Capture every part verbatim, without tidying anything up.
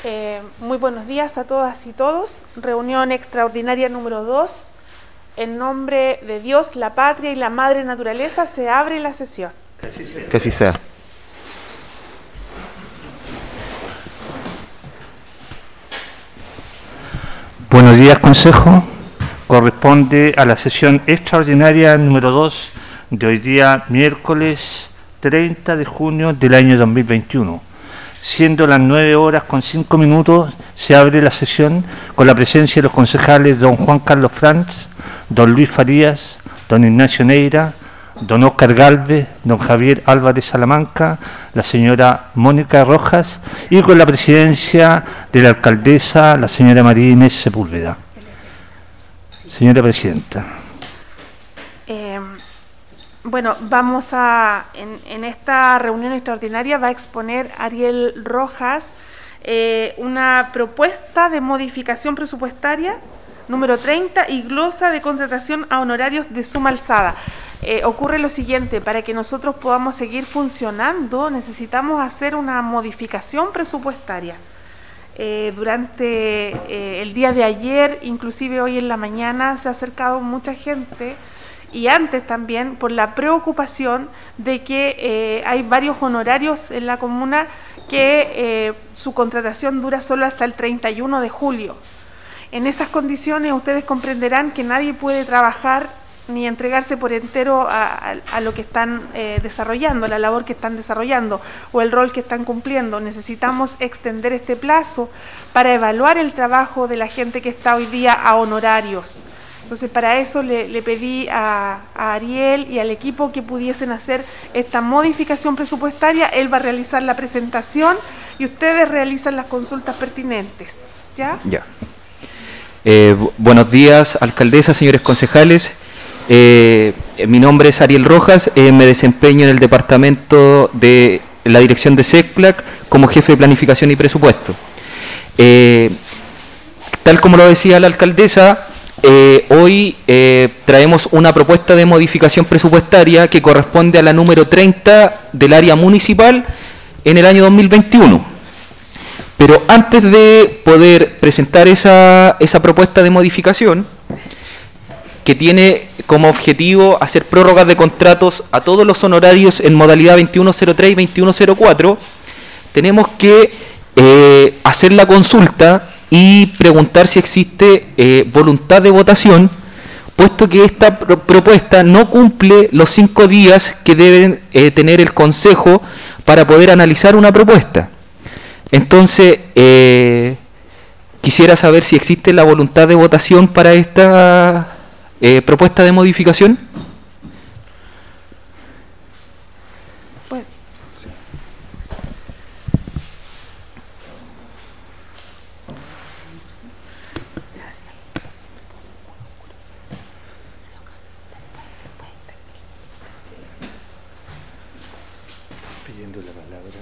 Eh, muy buenos días a todas y todos. Reunión extraordinaria número dos. En nombre de Dios, la patria y la madre naturaleza, se abre la sesión. Que así sea. Buenos días, Consejo. Corresponde a la sesión extraordinaria número dos de hoy día, miércoles treinta de junio del año dos mil veintiuno. Siendo las nueve horas con cinco minutos, se abre la sesión con la presencia de los concejales don Juan Carlos Franz, don Luis Farías, don Ignacio Neira, don Óscar Galvez, don Javier Álvarez Salamanca, la señora Mónica Rojas y con la presidencia de la alcaldesa, la señora María Inés Sepúlveda. Señora Presidenta. Eh, bueno, vamos a, en, en esta reunión extraordinaria va a exponer Ariel Rojas eh, una propuesta de modificación presupuestaria número treinta y glosa de contratación a honorarios de suma alzada. Eh, ocurre lo siguiente: para que nosotros podamos seguir funcionando necesitamos hacer una modificación presupuestaria. Eh, durante eh, el día de ayer, inclusive hoy en la mañana, se ha acercado mucha gente y antes también por la preocupación de que eh, hay varios honorarios en la comuna que eh, su contratación dura solo hasta el treinta y uno de julio. En esas condiciones ustedes comprenderán que nadie puede trabajar ni entregarse por entero a, a, a lo que están eh, desarrollando, la labor que están desarrollando o el rol que están cumpliendo. Necesitamos extender este plazo para evaluar el trabajo de la gente que está hoy día a honorarios. Entonces, para eso le, le pedí a, a Ariel y al equipo que pudiesen hacer esta modificación presupuestaria. Él va a realizar la presentación y ustedes realizan las consultas pertinentes. ¿Ya? Ya. Eh, bu- buenos días, alcaldesa, señores concejales. Eh, mi nombre es Ariel Rojas, eh, me desempeño en el departamento de la dirección de SECPLAC como jefe de planificación y presupuesto. Eh, tal como lo decía la alcaldesa, eh, hoy eh, traemos una propuesta de modificación presupuestaria que corresponde a la número treinta del área municipal en el año dos mil veintiuno. Pero antes de poder presentar esa, esa propuesta de modificación, que tiene como objetivo hacer prórrogas de contratos a todos los honorarios en modalidad veintiuno cero tres y veintiuno cero cuatro, tenemos que eh, hacer la consulta y preguntar si existe eh, voluntad de votación, puesto que esta pro- propuesta no cumple los cinco días que deben eh, tener el Consejo para poder analizar una propuesta. Entonces, eh, quisiera saber si existe la voluntad de votación para esta Eh, propuesta de modificación. Bueno. Pidiendo la palabra.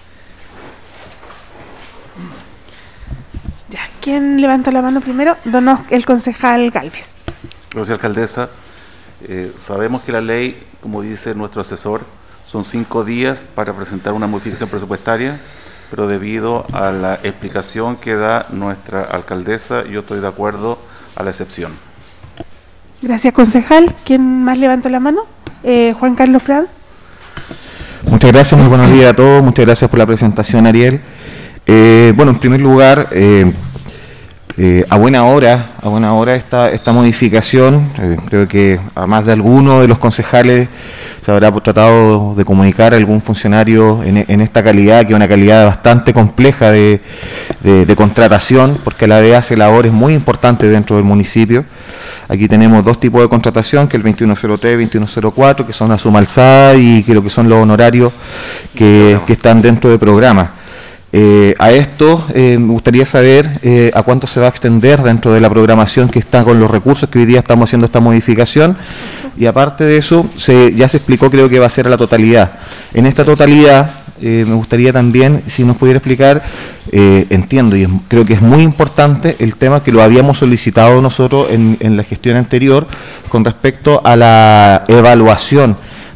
Ya, ¿quién levanta la mano primero? Don Os- el concejal Galvez. Gracias, alcaldesa. Eh, sabemos que la ley, como dice nuestro asesor, son cinco días para presentar una modificación presupuestaria, pero debido a la explicación que da nuestra alcaldesa, yo estoy de acuerdo a la excepción. Gracias, concejal. ¿Quién más levantó la mano? Eh, Juan Carlos Frad. Muchas gracias, muy buenos días a todos, muchas gracias por la presentación, Ariel. Eh, bueno, en primer lugar, eh, eh, a buena hora, a buena hora esta, esta modificación, eh, creo que a más de alguno de los concejales se habrá tratado de comunicar a algún funcionario en, en esta calidad, que es una calidad bastante compleja de, de, de contratación, porque la D E A hace labores muy importantes dentro del municipio. Aquí tenemos dos tipos de contratación, que es el veintiuno cero tres y veintiuno cero cuatro, que son a suma alzada y creo que son los honorarios que, que están dentro del programa. Eh, a esto eh, me gustaría saber eh, a cuánto se va a extender dentro de la programación que está con los recursos que hoy día estamos haciendo esta modificación, y aparte de eso se, ya se explicó, creo que va a ser a la totalidad. En esta totalidad eh, me gustaría también si nos pudiera explicar, eh, entiendo y es, creo que es muy importante el tema que lo habíamos solicitado nosotros en, en la gestión anterior con respecto a la evaluación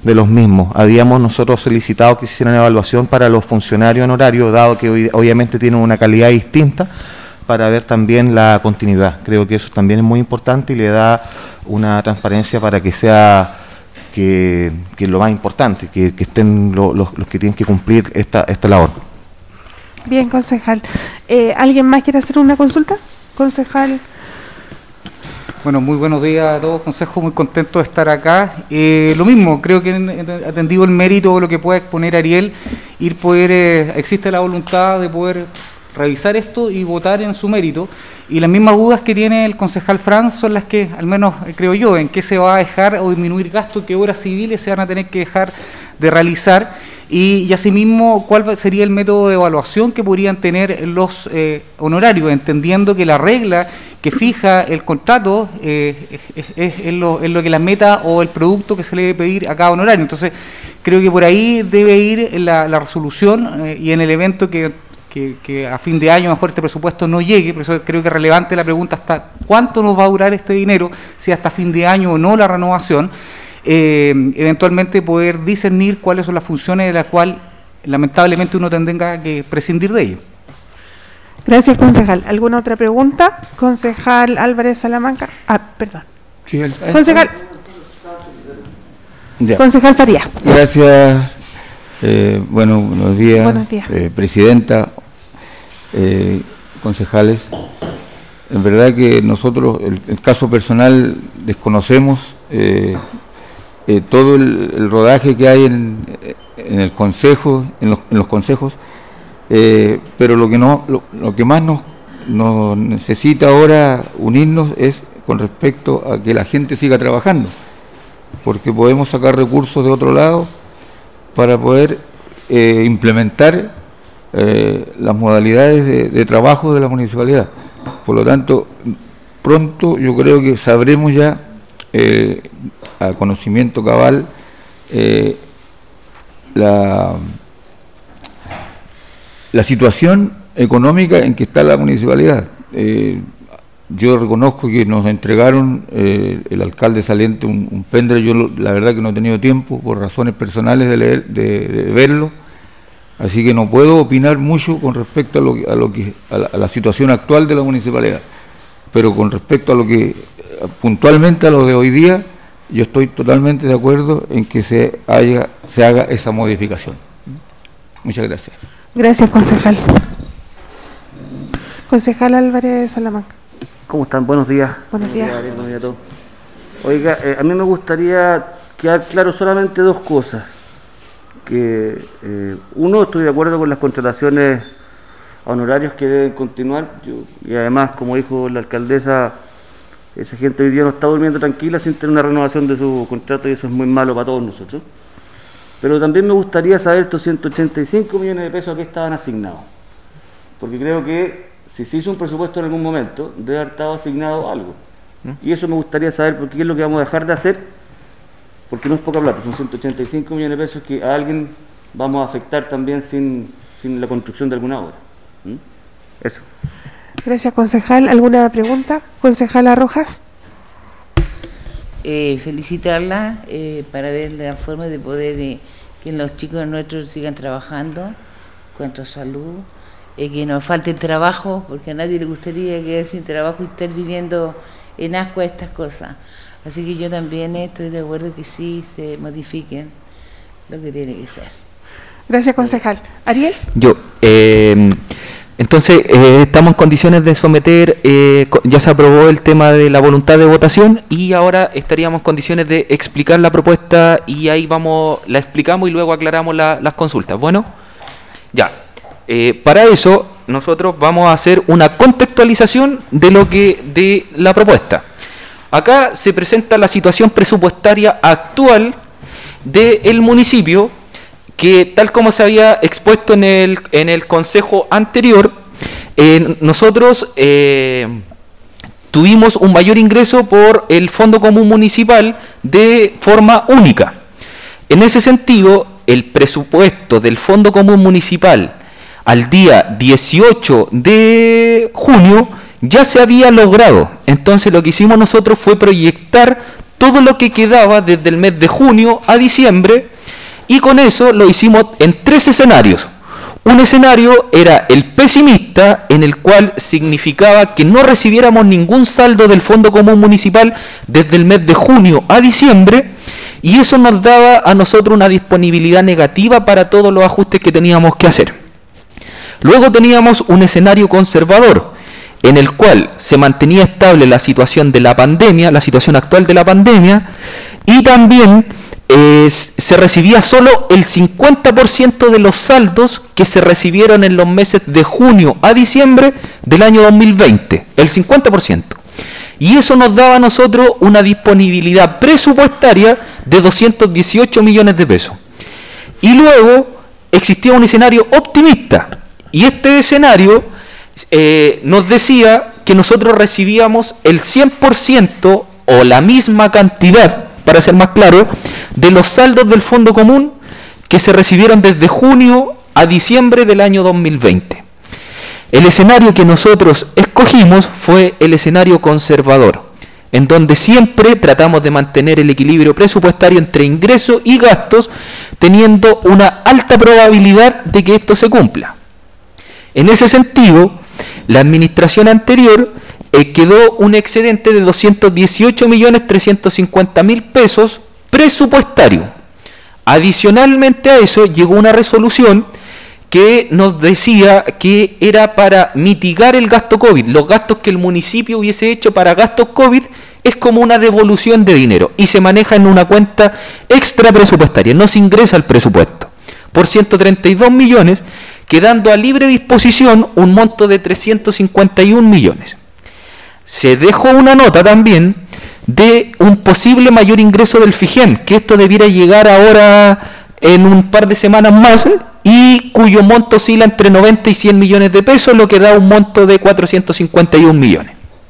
de los mismos. Habíamos nosotros solicitado que se hicieran evaluación para los funcionarios honorarios, dado que hoy, obviamente tienen una calidad distinta, para ver también la continuidad. Creo que eso también es muy importante y le da una transparencia para que sea que, que lo más importante, que, que estén lo, los, los que tienen que cumplir esta, esta labor. Bien, concejal. Eh, ¿Alguien más quiere hacer una consulta? Concejal. Bueno, muy buenos días a todos, consejo, muy contento de estar acá. Eh, lo mismo, creo que he atendido el mérito de lo que pueda exponer Ariel, ir poder, eh, existe la voluntad de poder revisar esto y votar en su mérito, y las mismas dudas que tiene el concejal Franz son las que, al menos creo yo, en qué se va a dejar o disminuir gastos, qué obras civiles se van a tener que dejar de realizar, y, y asimismo cuál sería el método de evaluación que podrían tener los eh, honorarios, entendiendo que la regla que fija el contrato eh, es, es, es, lo, es lo que la meta o el producto que se le debe pedir a cada honorario. Entonces creo que por ahí debe ir la, la resolución eh, y en el evento que Que, que a fin de año mejor este presupuesto no llegue, por eso creo que es relevante la pregunta hasta cuánto nos va a durar este dinero, si hasta fin de año o no la renovación, eh, eventualmente poder discernir cuáles son las funciones de las cuales lamentablemente uno tendrá que prescindir de ello. Gracias, concejal. ¿Alguna otra pregunta? Concejal Álvarez Salamanca. Ah, perdón. Sí, el, concejal. Ya. Concejal Farías. Gracias. Eh, bueno, buenos días, Buenos días. Eh, presidenta, eh, concejales. En verdad que nosotros, el, el caso personal, desconocemos eh, eh, todo el, el rodaje que hay en, en el consejo, en los, en los consejos, eh, pero lo que no, lo, lo que más nos, nos necesita ahora unirnos es con respecto a que la gente siga trabajando, porque podemos sacar recursos de otro lado para poder eh, implementar eh, las modalidades de, de trabajo de la municipalidad. Por lo tanto, pronto yo creo que sabremos ya, eh, a conocimiento cabal, eh, la, la situación económica en que está la municipalidad. Eh, Yo reconozco que nos entregaron eh, el alcalde saliente un, un pendrive. Yo lo, la verdad que no he tenido tiempo por razones personales de, leer, de, de verlo, así que no puedo opinar mucho con respecto a lo, a lo que a la, a la situación actual de la municipalidad, pero con respecto a lo que puntualmente a lo de hoy día, yo estoy totalmente de acuerdo en que se haya se haga esa modificación. Muchas gracias. Gracias, concejal. Concejal Álvarez Salamanca. ¿Cómo están? Buenos días. Buenos días. Buenos días a todos. Oiga, eh, a mí me gustaría quedar claro solamente dos cosas. Que eh, uno, estoy de acuerdo con las contrataciones a honorarios que deben continuar. Yo, y además, como dijo la alcaldesa, esa gente hoy día no está durmiendo tranquila sin tener una renovación de su contrato, y eso es muy malo para todos nosotros. Pero también me gustaría saber estos ciento ochenta y cinco millones de pesos a qué estaban asignados. Porque creo que si se hizo un presupuesto en algún momento, debe haber estado asignado algo. ¿Mm? Y eso me gustaría saber, porque qué es lo que vamos a dejar de hacer, porque no es poca plata, son ciento ochenta y cinco millones de pesos que a alguien vamos a afectar también sin, sin la construcción de alguna obra. ¿Mm? Eso. Gracias, concejal. ¿Alguna pregunta? Concejala Rojas. Eh, felicitarla eh, para ver la forma de poder eh, que los chicos nuestros sigan trabajando contra salud. Eh, que nos falte el trabajo, porque a nadie le gustaría quedar sin trabajo y estar viviendo en asco a estas cosas. Así que yo también estoy de acuerdo que sí se modifiquen lo que tiene que ser. Gracias, concejal. ¿Ariel? Yo, eh, entonces, eh, estamos en condiciones de someter, eh, ya se aprobó el tema de la voluntad de votación y ahora estaríamos en condiciones de explicar la propuesta y ahí vamos, la explicamos y luego aclaramos la, las consultas. Bueno, ya. Eh, para eso nosotros vamos a hacer una contextualización de lo que de la propuesta. Acá se presenta la situación presupuestaria actual del municipio, que tal como se había expuesto en el, en el consejo anterior, eh, nosotros eh, tuvimos un mayor ingreso por el Fondo Común Municipal de forma única. En ese sentido, el presupuesto del Fondo Común Municipal al día dieciocho de junio ya se había logrado. Entonces lo que hicimos nosotros fue proyectar todo lo que quedaba desde el mes de junio a diciembre, y con eso lo hicimos en tres escenarios. Un escenario era el pesimista, en el cual significaba que no recibiéramos ningún saldo del Fondo Común Municipal desde el mes de junio a diciembre, y eso nos daba a nosotros una disponibilidad negativa para todos los ajustes que teníamos que hacer. Luego teníamos un escenario conservador, en el cual se mantenía estable la situación de la pandemia, la situación actual de la pandemia, y también eh, se recibía solo el cincuenta por ciento de los saldos que se recibieron en los meses de junio a diciembre del año dos mil veinte, el cincuenta por ciento. Y eso nos daba a nosotros una disponibilidad presupuestaria de doscientos dieciocho millones de pesos. Y luego existía un escenario optimista, y este escenario eh, nos decía que nosotros recibíamos el cien por ciento o la misma cantidad, para ser más claro, de los saldos del Fondo Común que se recibieron desde junio a diciembre del año dos mil veinte. El escenario que nosotros escogimos fue el escenario conservador, en donde siempre tratamos de mantener el equilibrio presupuestario entre ingresos y gastos, teniendo una alta probabilidad de que esto se cumpla. En ese sentido, la administración anterior eh, quedó un excedente de doscientos dieciocho millones trescientos cincuenta mil pesos presupuestario. Adicionalmente a eso llegó una resolución que nos decía que era para mitigar el gasto COVID. Los gastos que el municipio hubiese hecho para gastos COVID es como una devolución de dinero y se maneja en una cuenta extra presupuestaria, no se ingresa al presupuesto, por ciento treinta y dos millones, quedando a libre disposición un monto de trescientos cincuenta y un millones. Se dejó una nota también de un posible mayor ingreso del FIGEM, que esto debiera llegar ahora en un par de semanas más, y cuyo monto oscila entre noventa y cien millones de pesos, lo que da un monto de cuatrocientos cincuenta y un millones.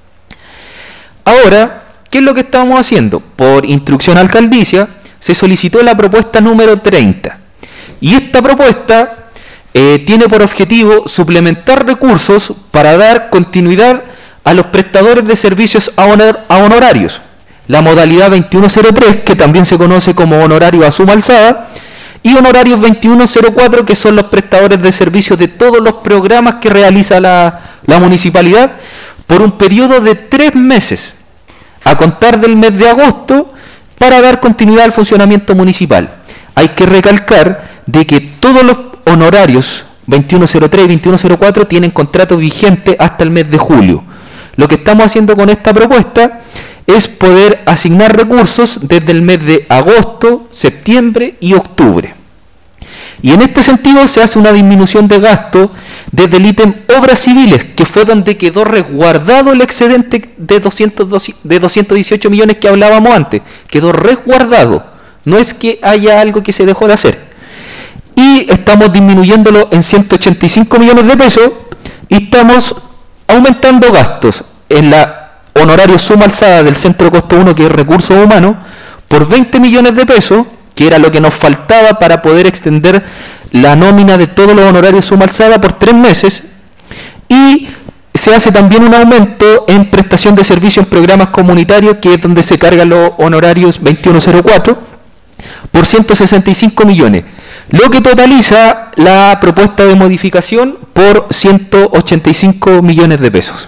Ahora, ¿qué es lo que estamos haciendo? Por instrucción alcaldicia, se solicitó la propuesta número treinta, y esta propuesta eh, tiene por objetivo suplementar recursos para dar continuidad a los prestadores de servicios a, honor, a honorarios. La modalidad veintiuno cero tres, que también se conoce como honorario a suma alzada, y honorarios veintiuno cero cuatro, que son los prestadores de servicios de todos los programas que realiza la, la municipalidad, por un periodo de tres meses, a contar del mes de agosto, para dar continuidad al funcionamiento municipal. Hay que recalcar de que todos los honorarios veintiuno cero tres y veintiuno cero cuatro tienen contrato vigente hasta el mes de julio. Lo que estamos haciendo con esta propuesta es poder asignar recursos desde el mes de agosto, septiembre y octubre. Y en este sentido se hace una disminución de gasto desde el ítem obras civiles, que fue donde quedó resguardado el excedente de, doscientos dieciocho millones que hablábamos antes. Quedó resguardado, no es que haya algo que se dejó de hacer. Y estamos disminuyéndolo en ciento ochenta y cinco millones de pesos, y estamos aumentando gastos en la honorario suma alzada del centro costo uno, que es recursos humanos, por veinte millones de pesos, que era lo que nos faltaba para poder extender la nómina de todos los honorarios suma alzada por tres meses, y se hace también un aumento en prestación de servicios en programas comunitarios, que es donde se cargan los honorarios veintiuno cero cuatro, por ciento sesenta y cinco millones, lo que totaliza la propuesta de modificación por ciento ochenta y cinco millones de pesos.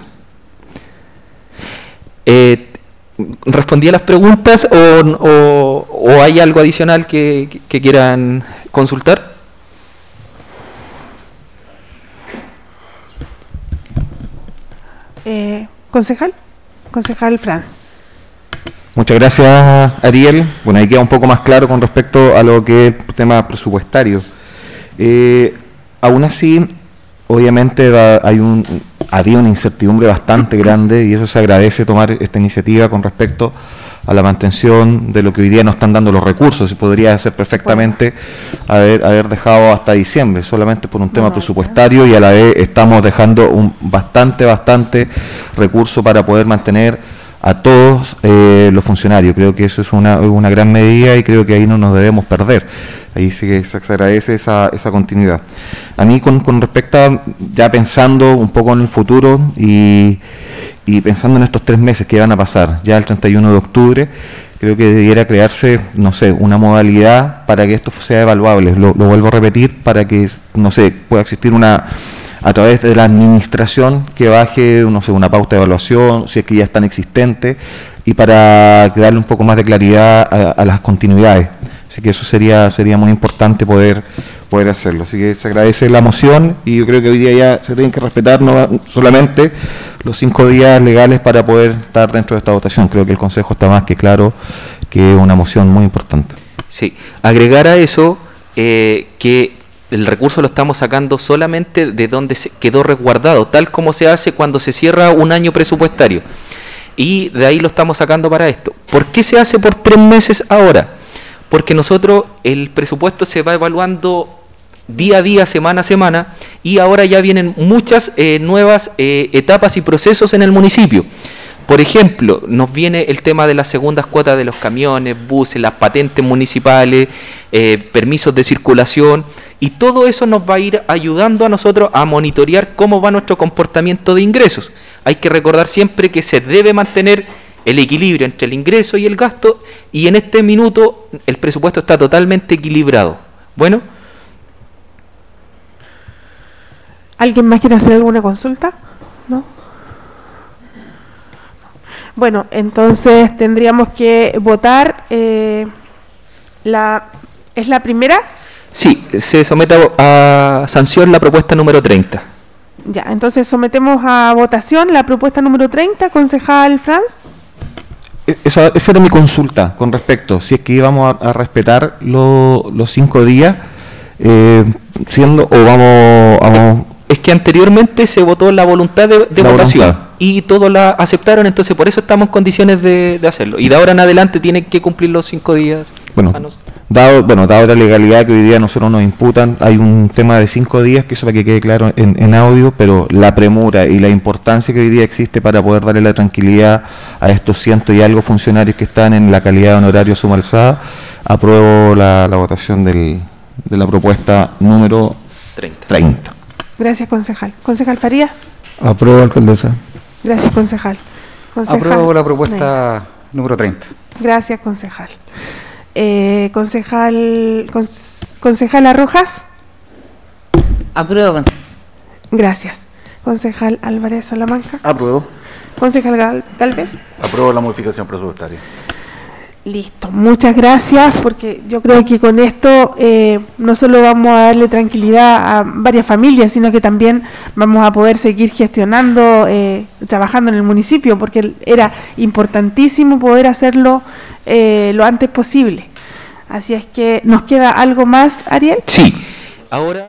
Eh, ¿Respondí a las preguntas o, o, o hay algo adicional que, que quieran consultar? Eh, concejal, concejal Franz. Muchas gracias, Ariel. Bueno, ahí queda un poco más claro con respecto a lo que es el tema presupuestario. Eh, aún así, obviamente va, hay un, había una incertidumbre bastante grande, y eso se agradece tomar esta iniciativa con respecto a la mantención de lo que hoy día nos están dando los recursos. Se podría hacer perfectamente haber, haber dejado hasta diciembre, solamente por un tema presupuestario, y a la vez estamos dejando un bastante, bastante recurso para poder mantener a todos eh, los funcionarios. Creo que eso es una, una gran medida, y creo que ahí no nos debemos perder. Ahí sí que se agradece esa, esa continuidad. A mí, con, con respecto a, ya pensando un poco en el futuro y, y pensando en estos tres meses que van a pasar, ya el treinta y uno de octubre, creo que debiera crearse, no sé, una modalidad para que esto sea evaluable. Lo, lo vuelvo a repetir, para que, no sé, pueda existir una, a través de la administración, que baje, no sé, una pauta de evaluación, si es que ya están existentes, y para darle un poco más de claridad a, a las continuidades. Así que eso sería sería muy importante poder poder hacerlo. Así que se agradece la moción y yo creo que hoy día ya se tienen que respetar no solamente los cinco días legales para poder estar dentro de esta votación. Creo que el Consejo está más que claro que es una moción muy importante. Sí, agregar a eso eh, que el recurso lo estamos sacando solamente de donde se quedó resguardado, tal como se hace cuando se cierra un año presupuestario. Y de ahí lo estamos sacando para esto. ¿Por qué se hace por tres meses ahora? Porque nosotros el presupuesto se va evaluando día a día, semana a semana, y ahora ya vienen muchas eh, nuevas eh, etapas y procesos en el municipio. Por ejemplo, nos viene el tema de las segundas cuotas de los camiones, buses, las patentes municipales, eh, permisos de circulación, y todo eso nos va a ir ayudando a nosotros a monitorear cómo va nuestro comportamiento de ingresos. Hay que recordar siempre que se debe mantener el equilibrio entre el ingreso y el gasto, y en este minuto el presupuesto está totalmente equilibrado. Bueno. ¿Alguien más quiere hacer alguna consulta? ¿No? Bueno, entonces tendríamos que votar eh, la... ¿Es la primera? Sí, se somete a, a sanción la propuesta número treinta. Ya, entonces sometemos a votación la propuesta número treinta, concejal Franz. Esa, esa era mi consulta con respecto, si es que íbamos a, a respetar lo, los cinco días, eh, siendo o vamos, vamos... Es que anteriormente se votó la voluntad de, de la votación voluntad. Y todos la aceptaron, entonces por eso estamos en condiciones de, de hacerlo. Y de ahora en adelante tienen que cumplir los cinco días. Bueno, dado, bueno, dado la legalidad que hoy día nosotros nos imputan, hay un tema de cinco días, que eso para que quede claro en, en audio, pero la premura y la importancia que hoy día existe para poder darle la tranquilidad a estos ciento y algo funcionarios que están en la calidad de honorario suma alzada, apruebo la, la votación del, de la propuesta número treinta. treinta. Gracias, concejal. Concejal Farías. Apruebo, alcaldesa. Gracias, concejal. concejal Apruebo la propuesta no. número treinta. Gracias, concejal. Eh, concejal conce, concejala Rojas. Apruebo. Gracias. Concejal Álvarez Salamanca. Apruebo. Concejal Gal, Galvez. Apruebo la modificación presupuestaria. Listo, muchas gracias, porque yo creo que con esto eh, no solo vamos a darle tranquilidad a varias familias, sino que también vamos a poder seguir gestionando, eh, trabajando en el municipio, porque era importantísimo poder hacerlo eh, lo antes posible. Así es que, ¿nos queda algo más, Ariel? Sí, ahora...